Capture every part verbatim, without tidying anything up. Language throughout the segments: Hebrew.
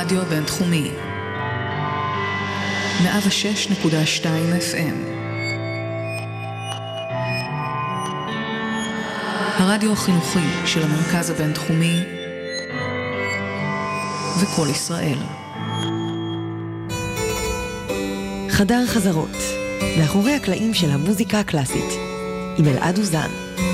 רדיו בינתחומי מאה ושש נקודה שתיים אף אם. הרדיו החינוכי של המרכז הבינתחומי וכל ישראל. חדר חזרות, מאחורי הקלעים של המוזיקה הקלאסית, עם אלעד אוזן.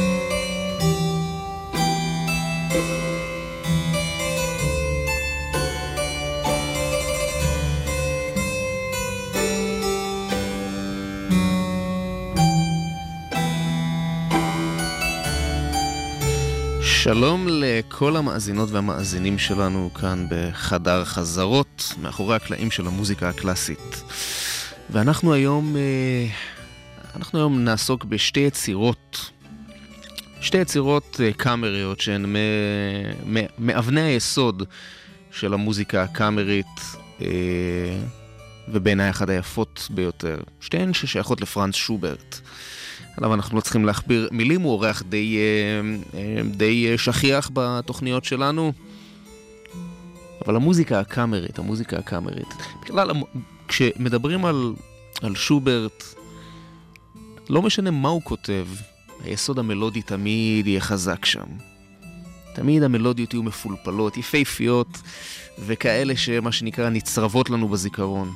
שלום לכל המאזינות והמאזינים שלנו כאן בחדר חזרות, מאחורי הקלעים של המוזיקה הקלאסית. ואנחנו היום, אנחנו היום נעסוק בשתי יצירות, שתי יצירות קאמריות שהן מאבני היסוד של המוזיקה הקאמרית, ובעיניי אחת היפות ביותר. שתיהן ששייכות לפרנץ שוברט. עליו אנחנו לא צריכים להכביר מילים, הוא אורח די, די שכיח בתוכניות שלנו. אבל המוזיקה הקאמרית, המוזיקה הקאמרית, בכלל, כשמדברים על, על שוברט, לא משנה מה הוא כותב, היסוד המלודי תמיד יהיה חזק שם. תמיד המלודיות יהיו מפולפלות, יפהפיות, וכאלה שמה שנקרא נצרבות לנו בזיכרון.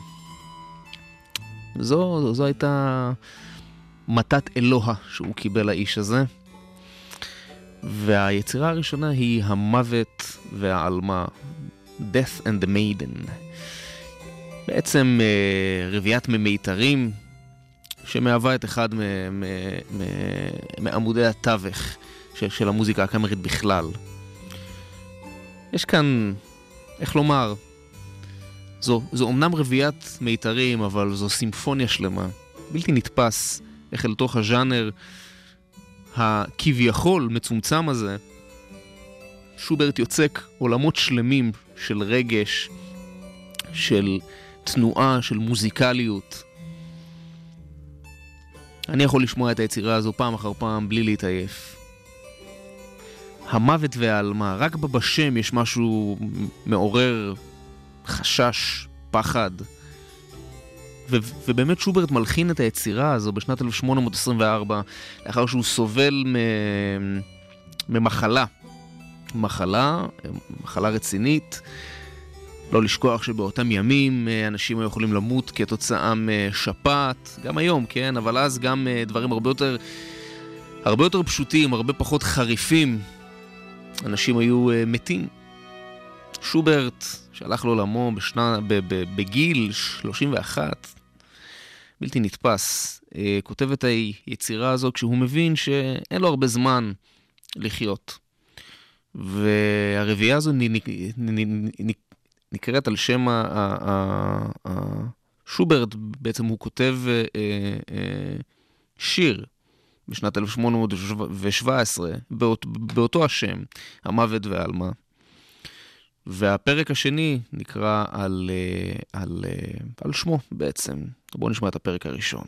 זו, זו הייתה מתת אלוה שהוא קיבל האיש הזה. והיצירה הראשונה היא המוות והעלמה, Death and the Maiden. בעצם רביית ממיתרים שמהווה את אחד מ- מ- מ- מעמודי התווך של, של המוזיקה הקאמרית בכלל. יש כאן, איך לומר, זו, זו אומנם רביית מיתרים, אבל זו סימפוניה שלמה, בלתי נתפס, איך אל תוך הז'אנר הכביכול מצומצם הזה, שוברט יוצק עולמות שלמים של רגש, של תנועה, של מוזיקליות. אני יכול לשמוע את היצירה הזו פעם אחר פעם בלי להתעייף. המוות והעלמה, רק בשם יש משהו מעורר חשש, פחד. ו- ובאמת שוברט מלחין את היצירה הזו בשנת אלף שמונה מאות עשרים וארבע, לאחר שהוא סובל מ- ממחלה. מחלה, מחלה רצינית. לא לשכוח שבאותם ימים אנשים היו יכולים למות כתוצאה משפעת, גם היום, כן? אבל אז גם דברים הרבה יותר, הרבה יותר פשוטים, הרבה פחות חריפים. אנשים היו מתים. שוברט, שהלך לעולמו בשנה, בגיל שלושים ואחת, בלתי נתפס, כותב את היצירה הזו כשהוא מבין שאין לו הרבה זמן לחיות. והרביעייה הזו נקראת על שם שוברט, בעצם הוא כותב שיר בשנת אלף שמונה מאות שבע עשרה באותו השם, המוות והעלמה. והפרק השני נקרא על, על, על שמו בעצם. בואו נשמע את הפרק הראשון.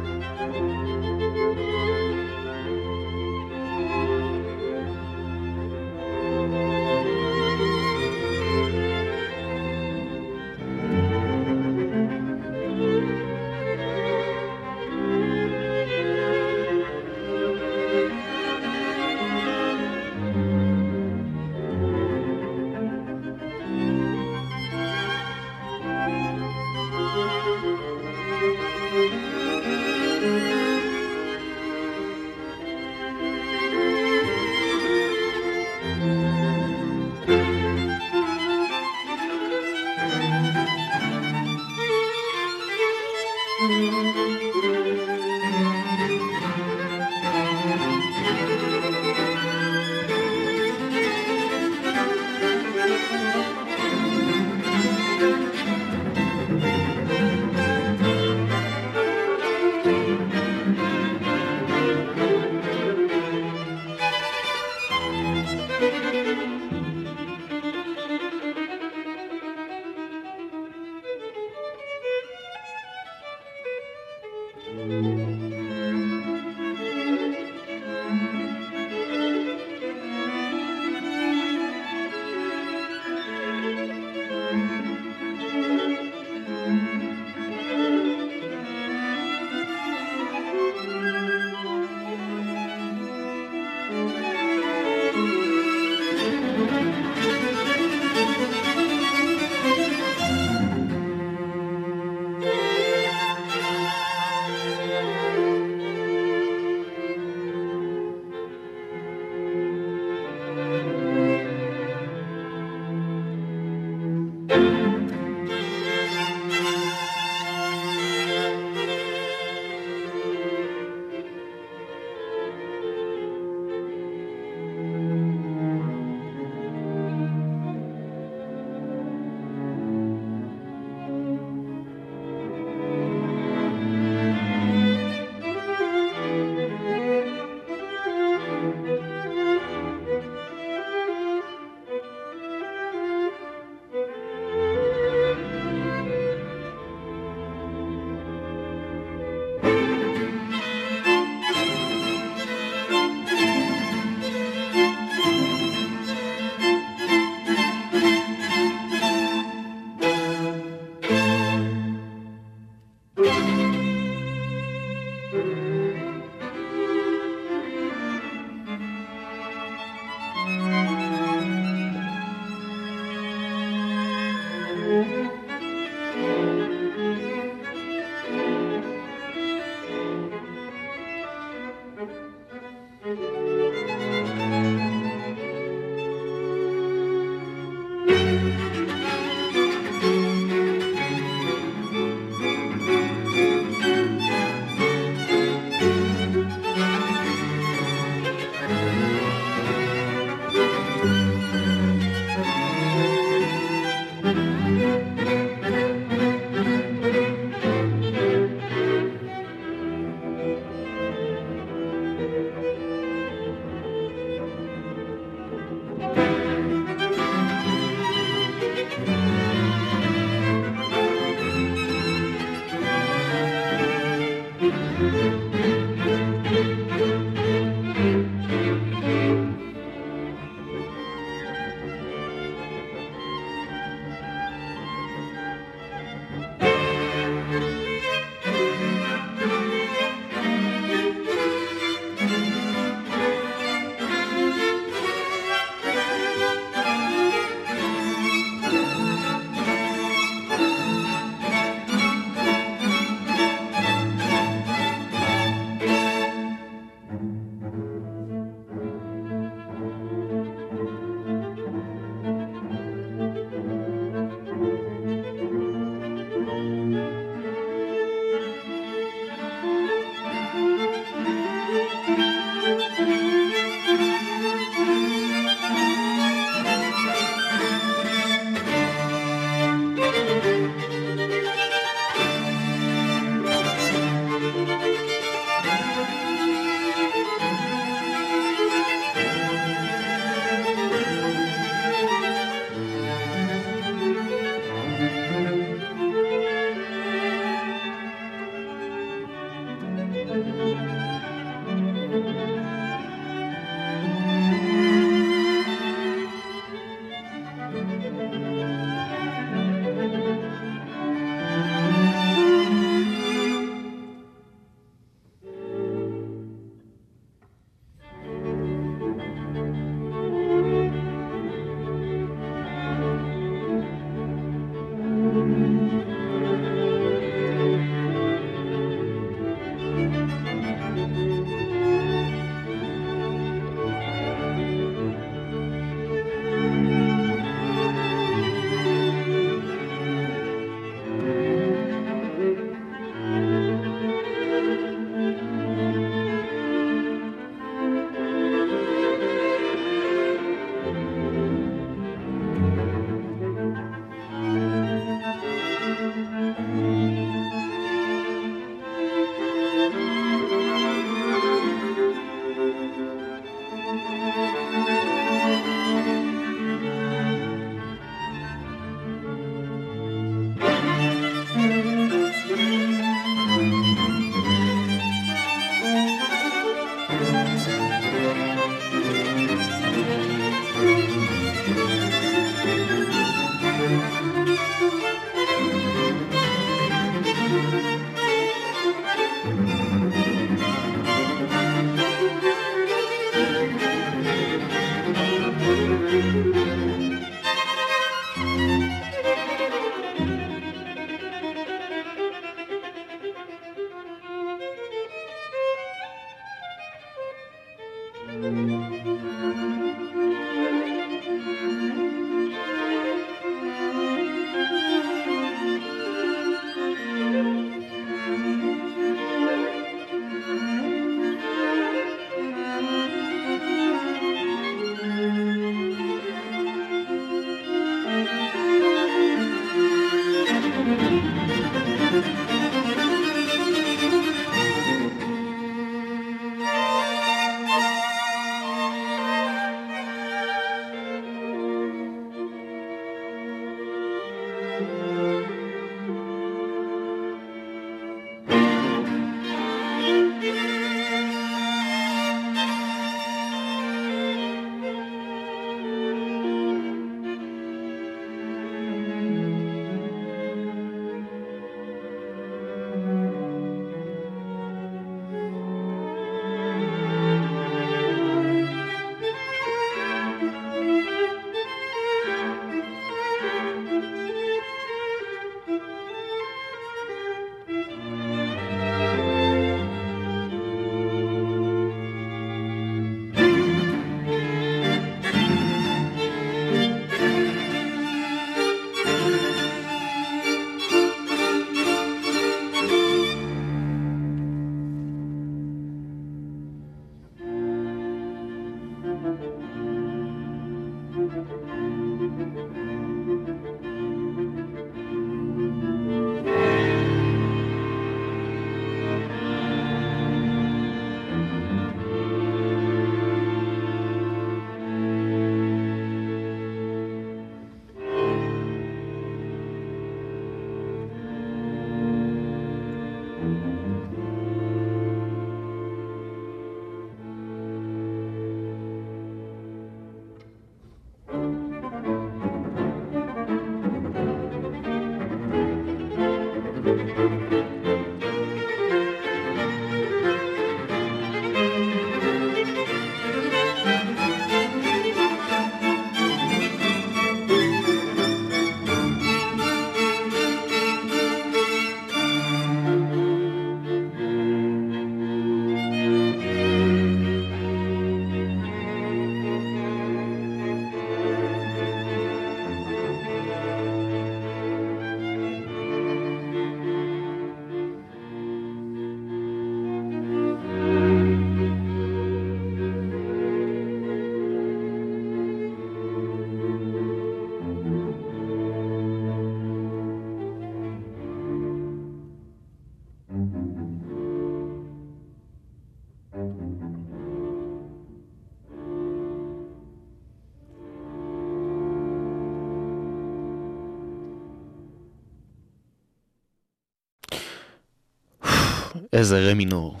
איזה רה מינור.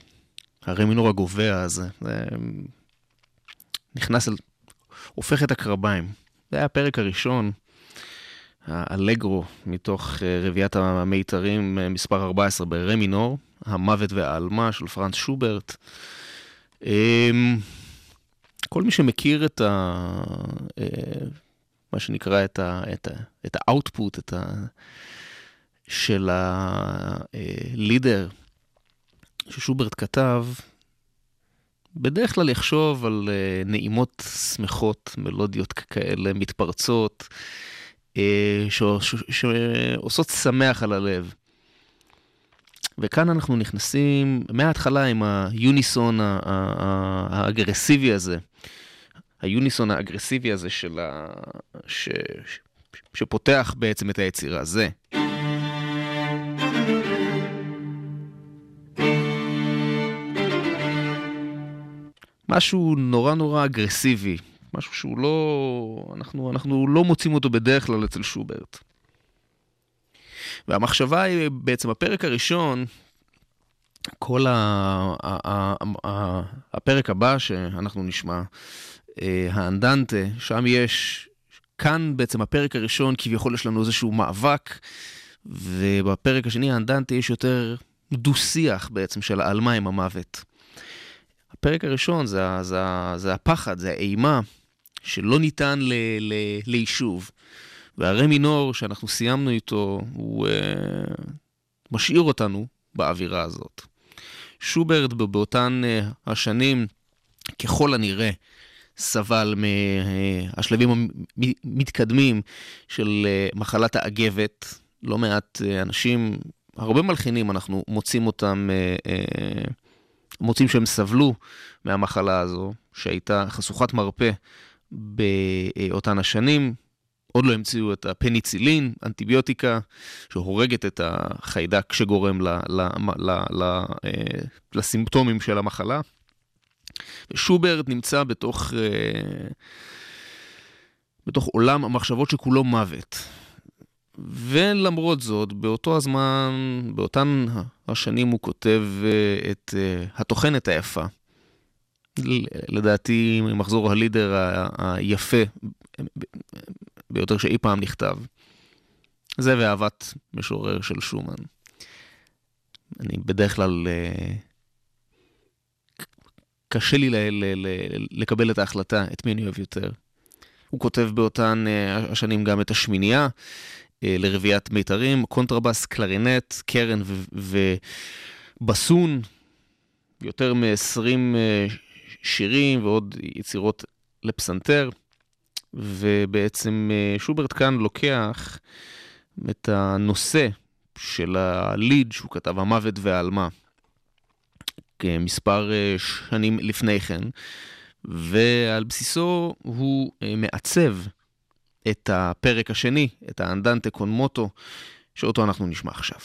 הרה מינור הגובע הזה. זה נכנס, אל... הופך את הקרביים. זה היה הפרק הראשון, האלגרו, מתוך רביעת המיתרים, מספר ארבע עשרה ברה מינור, המוות והעלמה של פרנץ שוברט. כל מי שמכיר את ה... מה שנקרא את ה... את ה... את האוטפוט, את ה... של הלידר ששוברט כתב, בדרך כלל יחשוב על נעימות שמחות, מלודיות כאלה, מתפרצות, שעושות שמח על הלב. וכאן אנחנו נכנסים מההתחלה עם היוניסון האגרסיבי הזה, היוניסון האגרסיבי הזה של ה... ש... שפותח בעצם את היצירה הזה. משהו נורא נורא אגרסיבי, משהו שהוא לא, אנחנו, אנחנו לא מוצאים אותו בדרך כלל אצל שוברט. והמחשבה היא בעצם הפרק הראשון, כל ה, ה, ה, ה, הפרק הבא שאנחנו נשמע, האנדנטה, שם יש, כאן בעצם הפרק הראשון כביכול יש לנו איזשהו מאבק, ובפרק השני האנדנטה יש יותר דו-שיח בעצם של העלמה עם המוות. הפרק הראשון זה, זה, זה הפחד, זה האימה שלא ניתן ל, ל, ליישוב. והרה מינור שאנחנו סיימנו איתו, הוא uh, משאיר אותנו באווירה הזאת. שוברט באותן uh, השנים ככל הנראה סבל מהשלבים המתקדמים של מחלת האגבת. לא מעט אנשים, הרבה מלחינים, אנחנו מוצאים אותם, מוצאים שהם סבלו מהמחלה הזו, שהייתה חשוכת מרפא באותן השנים. עוד לא המציאו את הפניצילין, אנטיביוטיקה, שהורגת את החיידק שגורם ל, ל, ל, ל, לסימפטומים של המחלה. שוברט נמצא בתוך, בתוך עולם המחשבות שכולו מוות. ולמרות זאת, באותו הזמן, באותן השנים הוא כותב את התוכנת היפה. לדעתי, מחזור הלידר היפה ביותר שאי פעם נכתב. זה ואהבת משורר של שומן. אני בדרך כלל קשה לי ל- ל- ל- לקבל את ההחלטה, את מי אני אוהב יותר. הוא כותב באותן השנים גם את השמינייה, לרביעת מיתרים, קונטרבס, קלרינט, קרן ו- ובסון, יותר מ-עשרים שירים ועוד יצירות לפסנתר, ובעצם שוברט כאן לוקח את הנושא של הליד שהוא כתב, המוות והעלמה, כמספר שנים לפני כן, ועל בסיסו הוא מעצב את הפרק השני, את האנדנטה קון מוטו, שאותו אנחנו נשמע עכשיו.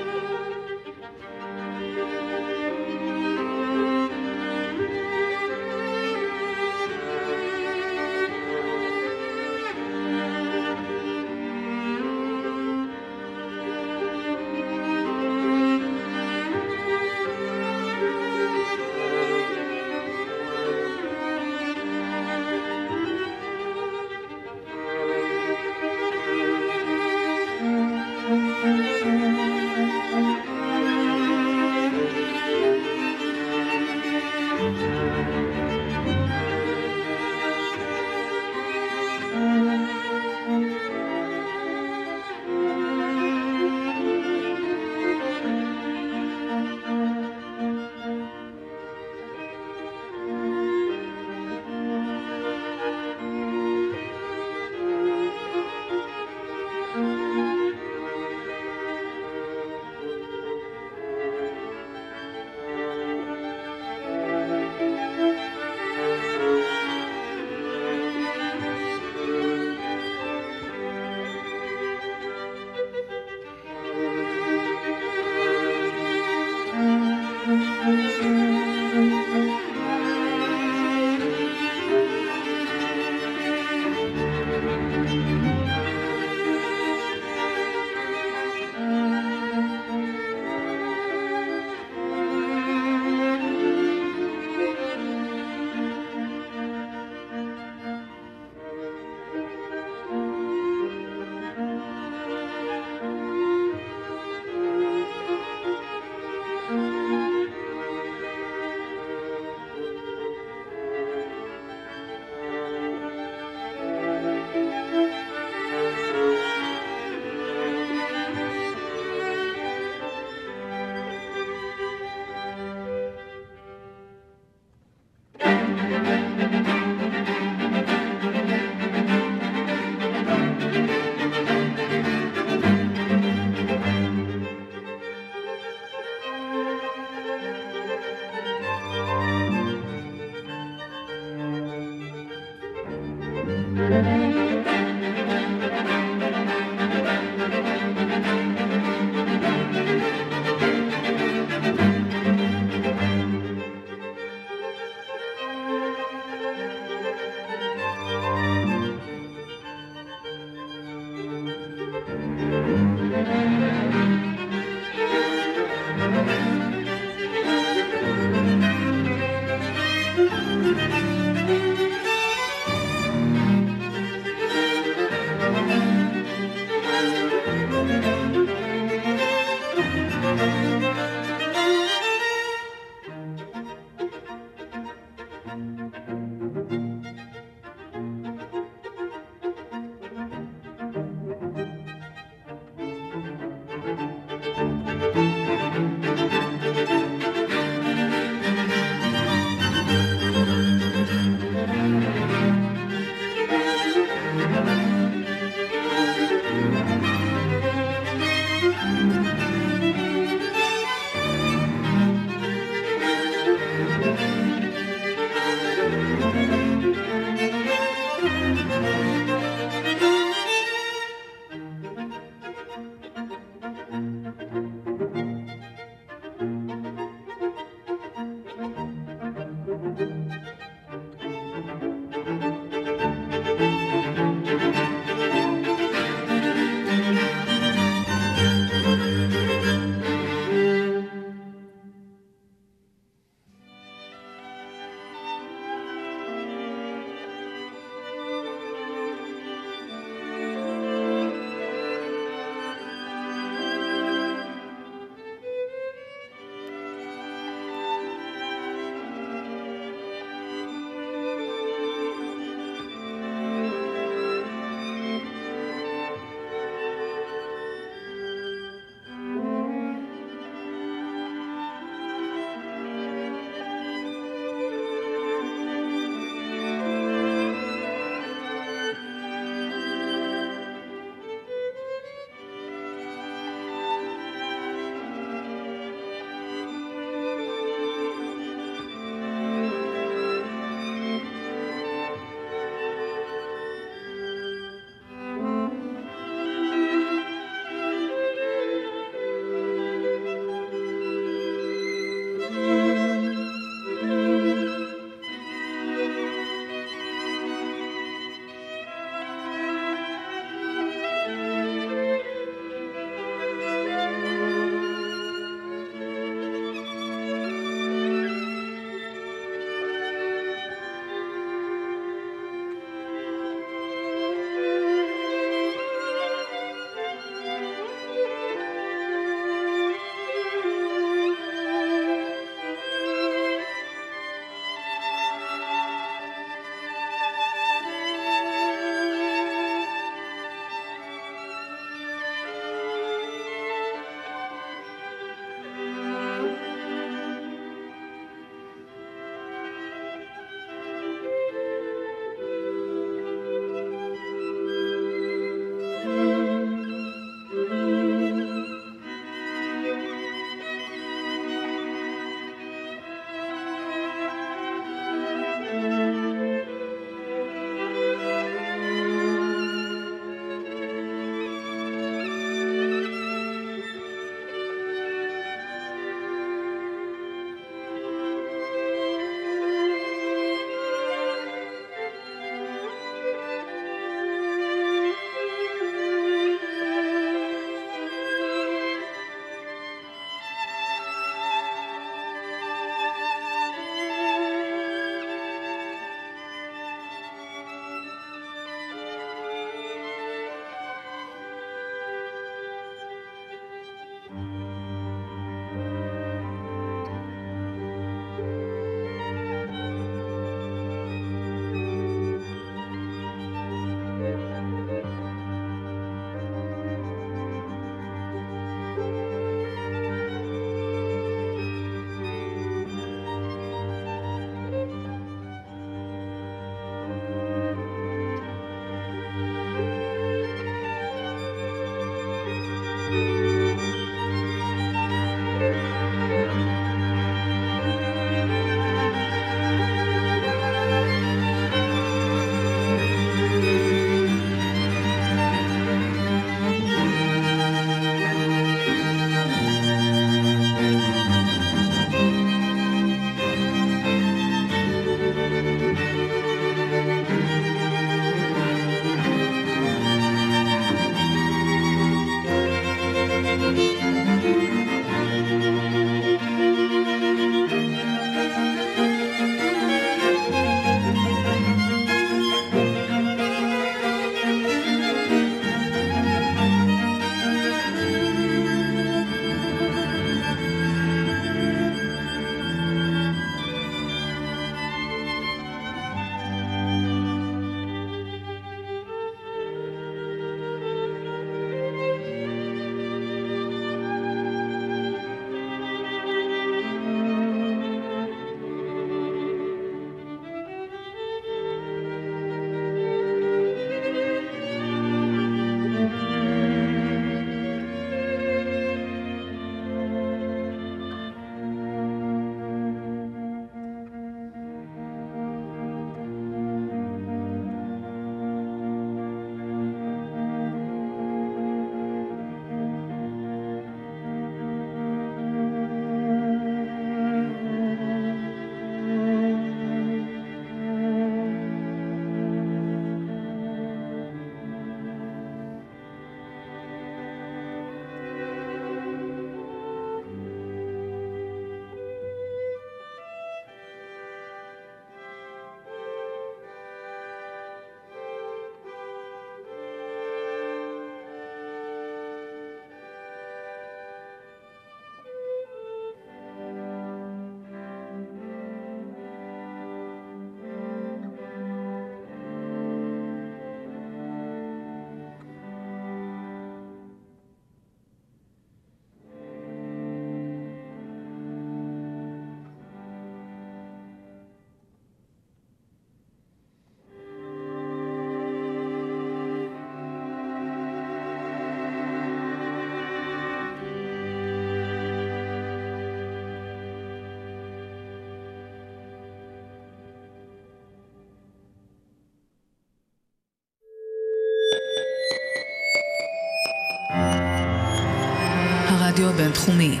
הבינתחומי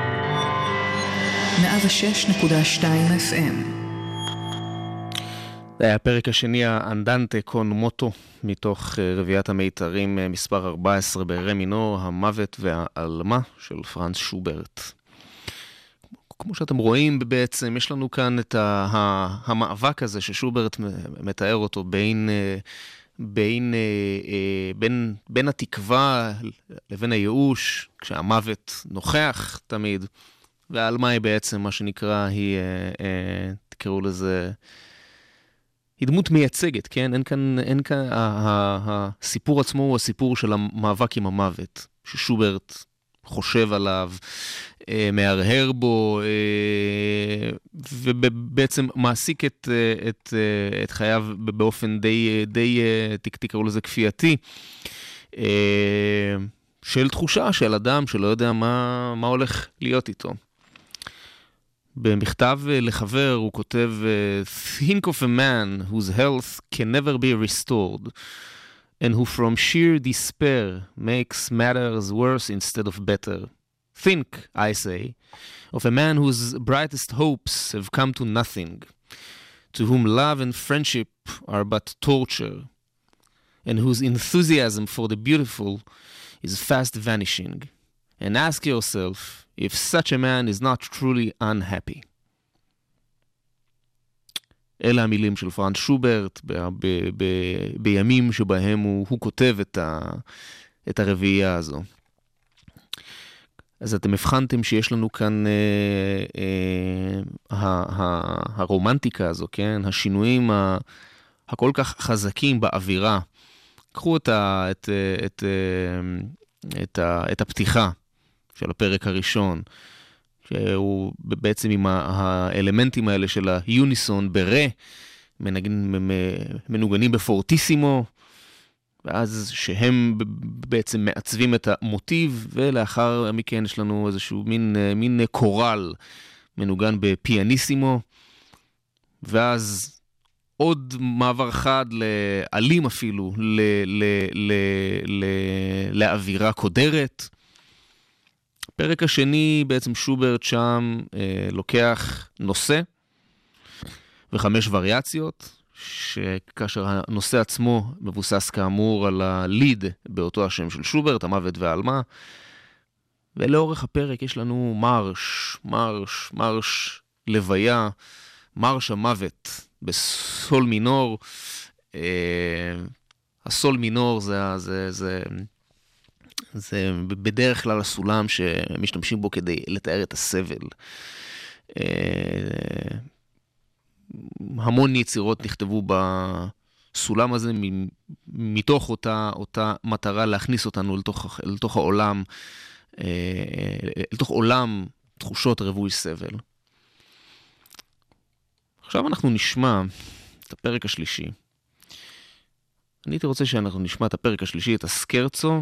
מאה ושש נקודה שתיים אף אם. זה היה הפרק השני, האנדנטה קון מוטו, מתוך רביעיית המיתרים מספר ארבע עשרה ברה מינור, המוות והעלמה של פרנץ שוברט. כמו שאתם רואים, בעצם יש לנו כאן את המאבק הזה ששוברט מתאר אותו בין, בין, בין, בין התקווה לבין הייאוש, כשהמוות נוכח תמיד, והעלמה היא בעצם מה שנקרא, היא, תקראו לזה, היא דמות מייצגת, כן? אין כאן, אין כאן, הסיפור עצמו הוא הסיפור של המאבק עם המוות, ששוברט חושב עליו, מהרהר בו, ובעצם מעסיק את, את, את חייו באופן די, די, תקראו לזה כפייתי, של תחושה של אדם שלא יודע מה, מה הולך להיות איתו. במכתב לחבר הוא כותב, Think of a man whose health can never be restored, and who from sheer despair makes matters worse instead of better. Think, I say, of a man whose brightest hopes have come to nothing, to whom love and friendship are but torture, and whose enthusiasm for the beautiful is fast vanishing. And ask yourself if such a man is not truly unhappy. אלה המילים של פרנץ שוברט ב- ב- ב- בימים שבהם הוא, הוא כותב את, ה- את הרביעייה הזו. אז אתם הבחנתם שיש לנו כאן אה, אה, ה- ה- הרומנטיקה הזו, כן? השינויים ה- הכל כך חזקים באווירה. קחו את, ה- את, את, את, את, את הפתיחה של הפרק הראשון, שהוא בעצם עם האלמנטים האלה של היוניסון ברה, מנוגנים בפורטיסימו, ואז שהם בעצם מעצבים את המוטיב, ולאחר מכן יש לנו איזשהו מין, מין קורל מנוגן בפיאניסימו, ואז עוד מעבר חד לעלים אפילו, ל, ל, ל, ל, לאווירה קודרת. הפרק השני, בעצם שוברט שם אה, לוקח נושא וחמש וריאציות, שכאשר הנושא עצמו מבוסס כאמור על הליד באותו השם של שוברט, המוות והעלמה, ולאורך הפרק יש לנו מרש, מרש, מרש לוויה, מרש המוות בסול מינור. אה, הסול מינור זה... זה, זה זה בדרך כלל הסולם שמשתמשים בו כדי לתאר את הסבל. המון יצירות נכתבו בסולם הזה מתוך אותה, אותה מטרה להכניס אותנו לתוך, לתוך העולם, לתוך עולם תחושות רווי סבל. עכשיו אנחנו נשמע את הפרק השלישי. אני הייתי רוצה שאנחנו נשמע את הפרק השלישי, את הסקרצו,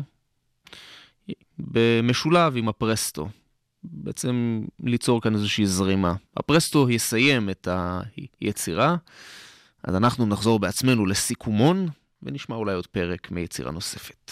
במשולב עם הפרסטו. בעצם ליצור כאן איזושהי זרימה. הפרסטו יסיים את היצירה, אז אנחנו נחזור בעצמנו לסיכומון, ונשמע אולי עוד פרק מיצירה נוספת.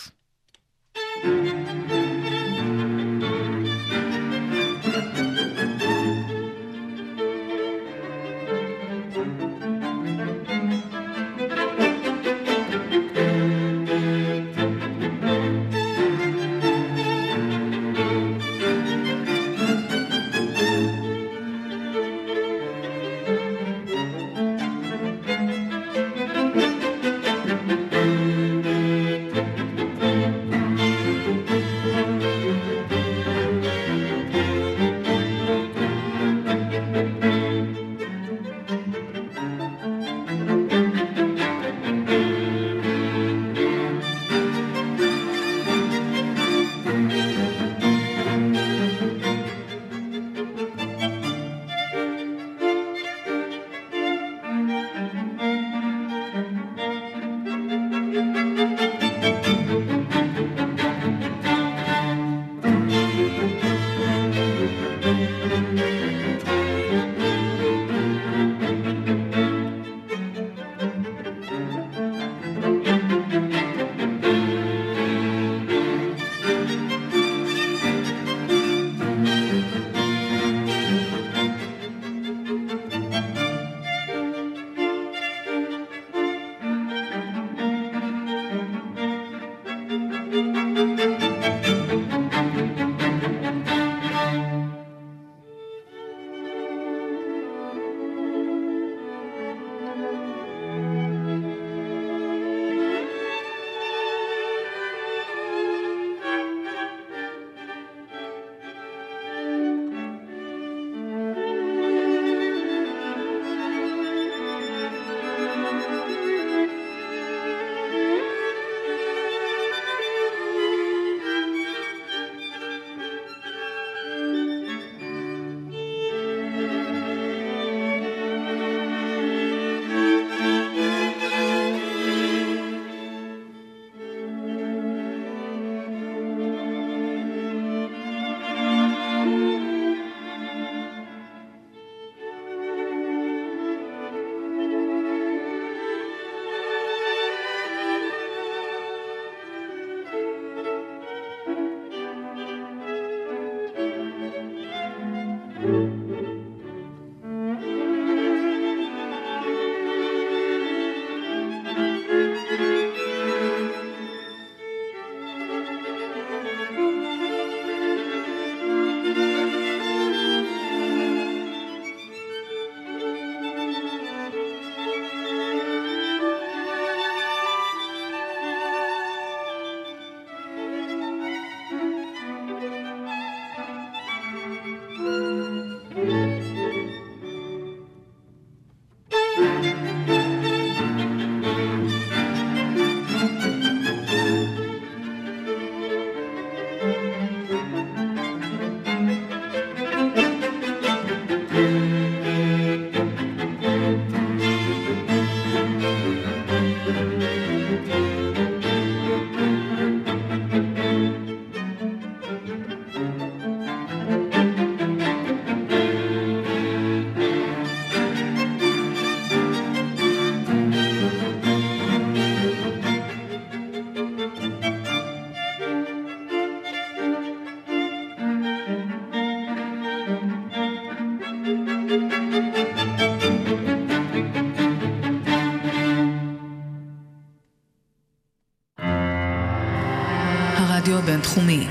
הבינתחומי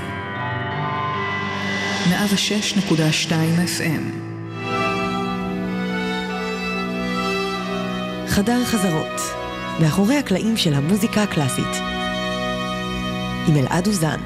מאה ושש נקודה שתיים אף אם. חדר חזרות, מאחורי הקלעים של המוזיקה הקלאסית, עם אלעד אוזן.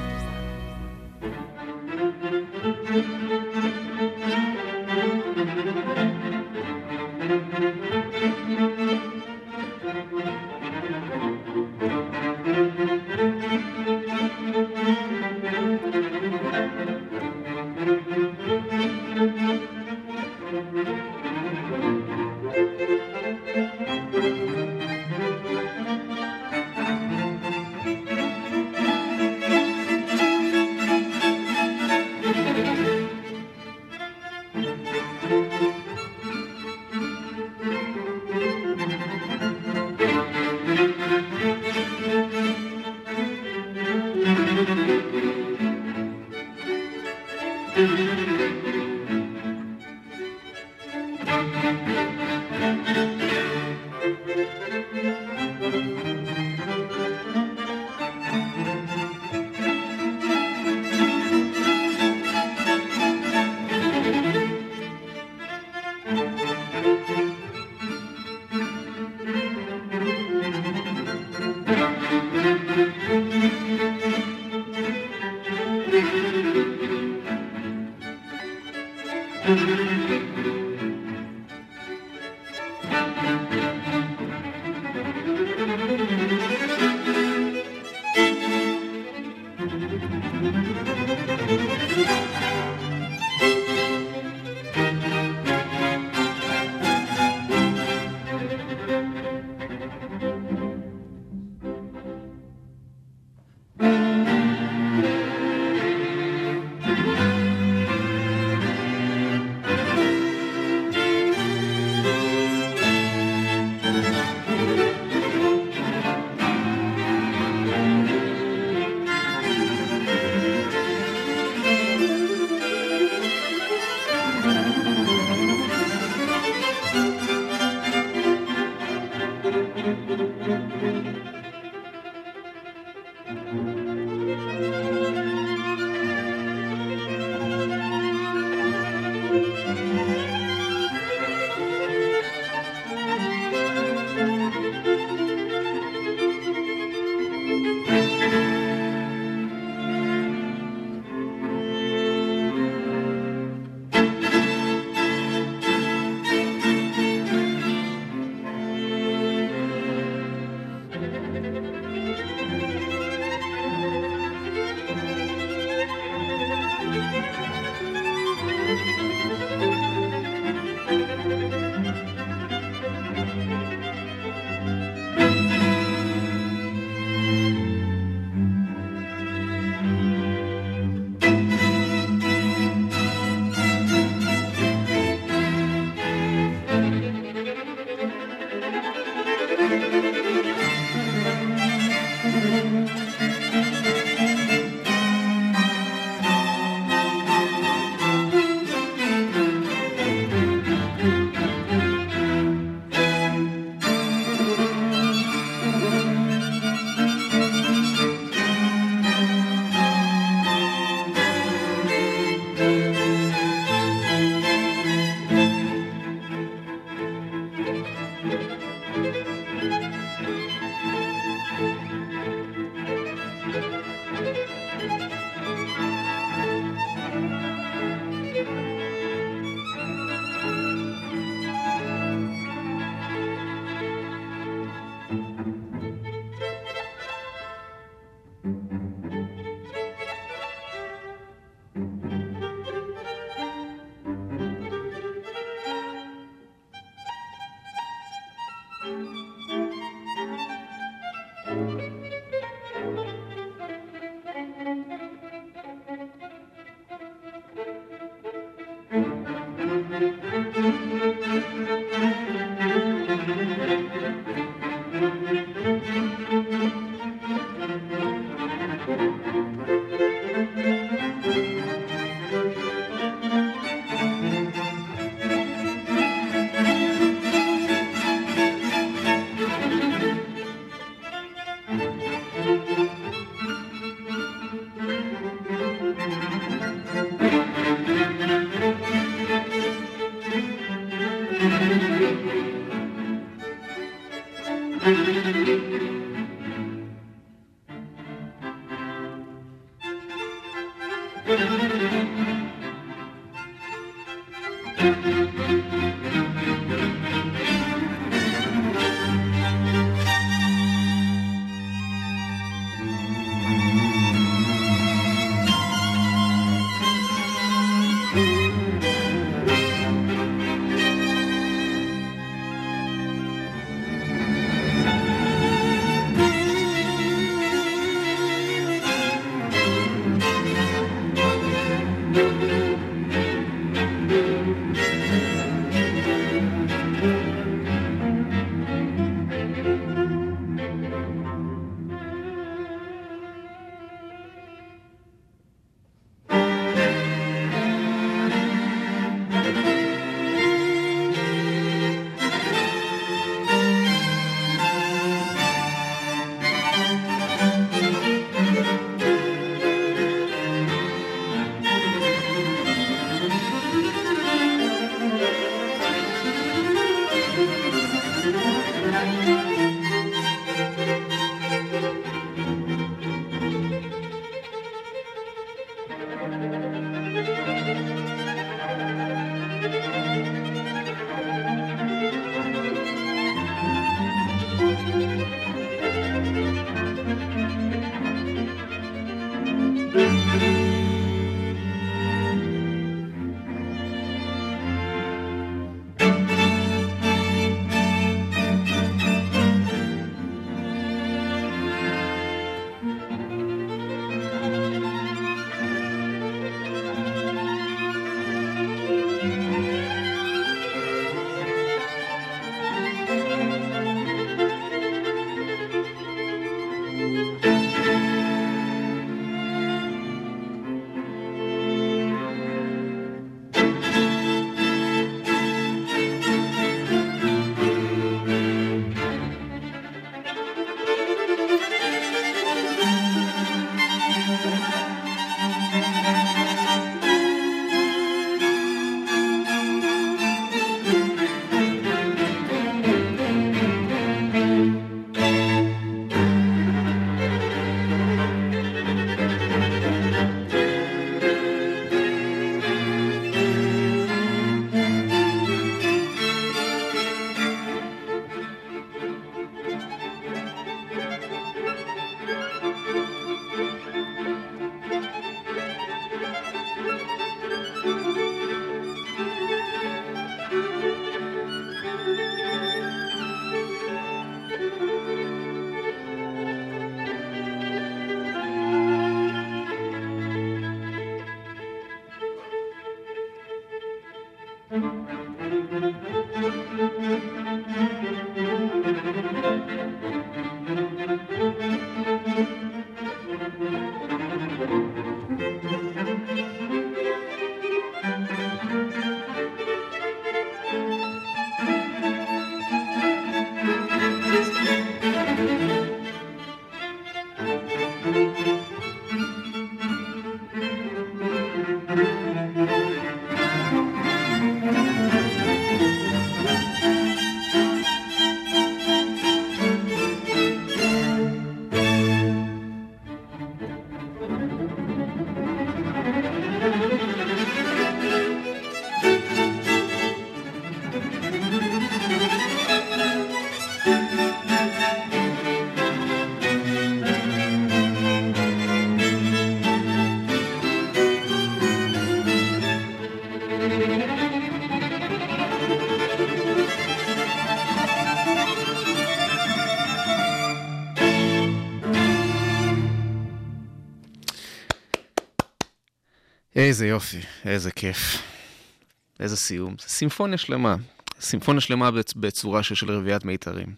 איזה יופי, איזה כיף. איזה סיום. סימפוניה שלמה. סימפוניה שלמה בצורה של רביעיית מיתרים.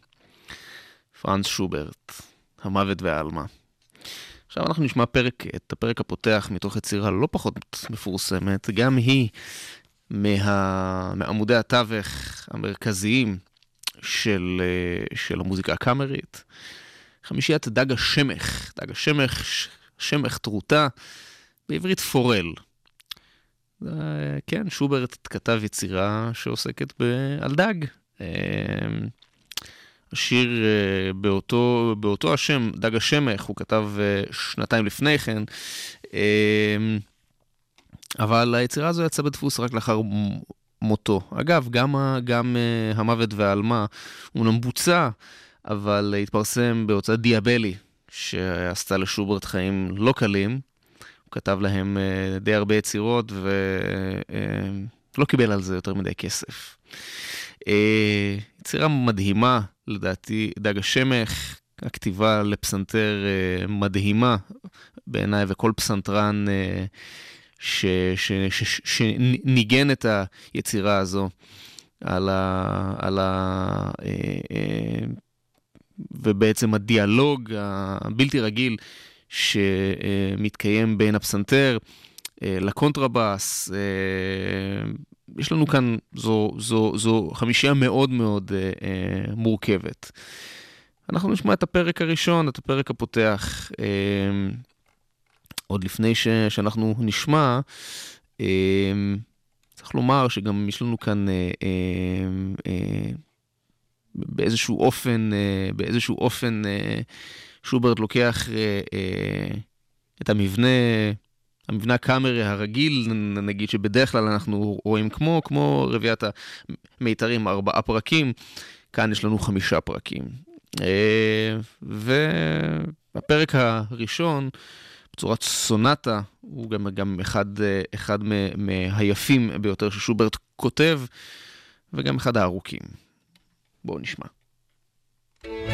פרנץ שוברט, המוות והעלמה. עכשיו אנחנו נשמע פרק, את הפרק הפותח מתוך יצירה לא פחות מפורסמת, גם היא מה, מעמודי התווך המרכזיים של, של המוזיקה הקאמרית. חמישיית דג השמך, דג השמך, שמך תרוטה, בעברית פורל. כן, שוברט כתב יצירה שעוסקת על דג. השיר באותו, באותו השם, דג השמך, הוא כתב שנתיים לפני כן, אבל היצירה הזו יצאה בדפוס רק לאחר מותו. אגב, גם, גם המוות והעלמה הוא נמבוצע, אבל התפרסם בהוצאת דיאבלי, שעשתה לשוברט חיים לא קלים. הוא כתב להם די הרבה יצירות, ולא קיבל על זה יותר מדי כסף. יצירה מדהימה, לדעתי, דג השמך, הכתיבה לפסנתר מדהימה בעיניי, וכל פסנתרן ש, ש, ש, ש, שניגן את היצירה הזו על ה, על ה, ובעצם הדיאלוג הבלתי רגיל שמתקיים בין הפסנתר לקונטרבאס. יש לנו כאן, זו, זו, זו חמישייה מאוד מאוד מורכבת. אנחנו נשמע את הפרק הראשון, את הפרק הפותח. עוד לפני ש, שאנחנו נשמע, צריך לומר שגם יש לנו כאן באיזשהו אופן, באיזשהו אופן שוברט לוקח את המבנה, המבנה הקאמרי הרגיל, נגיד שבדרך כלל אנחנו רואים כמו, כמו רביעת המיתרים, ארבעה פרקים, כאן יש לנו חמישה פרקים. והפרק הראשון, בצורת סונטה, הוא גם, גם אחד, אחד מהיפים ביותר ששוברט כותב, וגם אחד הארוכים. בואו נשמע.